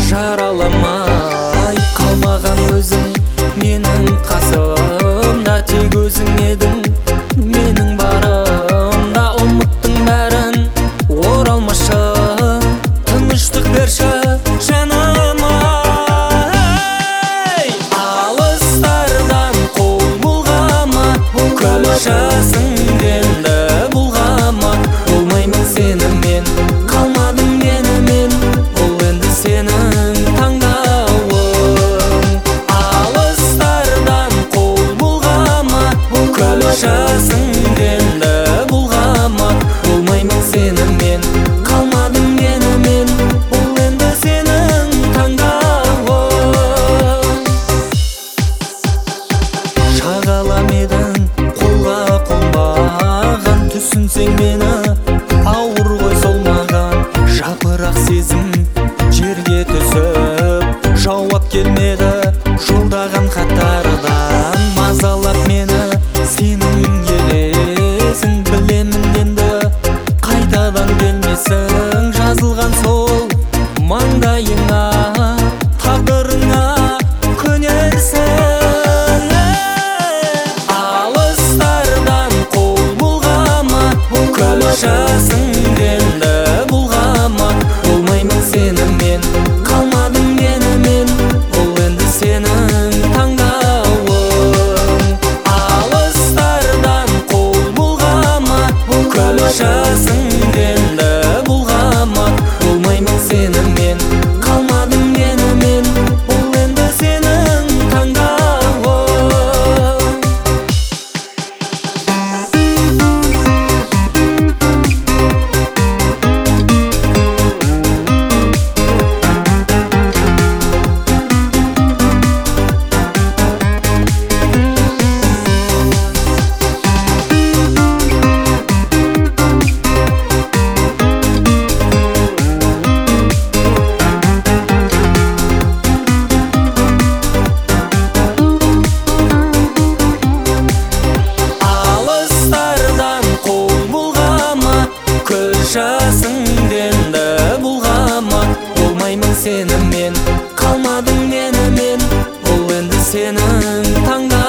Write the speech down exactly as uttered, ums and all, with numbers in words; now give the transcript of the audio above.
жараламай қалмаған өзің менің қасымда, тек өзің едің менің барымда. Ұмыттың бәрін оралмашы, тыныштық берші жаныма. Алыстардан қол бұлғама, күлшісің енді бұлғама. Болмаймын сенімен, қалмадың менімен, бұл енді сенің таңдауың. Алыстардан қол бұлғама, күлшісің енді бұлғама. Болмаймын сенімен, қалмадың менімен, бұл енді сенің таңдауың. Шағалам едің қолға қонбаған, түсінсең мені ауыр ғой сол маған. Жапырақ сезім жерге түсіп, жауап келмеді жолдаған хаттардан. Мазалап мені сенің елесің, білемін енді қайтадан келмесің. Жазылған сол маңдайыңа, тағдырыңа көнерсің. Алыстардан қол бұлғама, күлшісің енді бұлғама. Болмаймын сенімен, қалмадың менімен, бұл енді сенің таңдауың. Алыстардан қол бұлғама, күлшісің енді бұлғама. Болмаймын сенімен, қалмадың менімен, бұл енді сенің таңдауың. Алыстардан қол бұлғама, күлшісің енді бұлғама. Болмаймын сенімен, қалмадың менімен, бұл енді сенің таңдауың.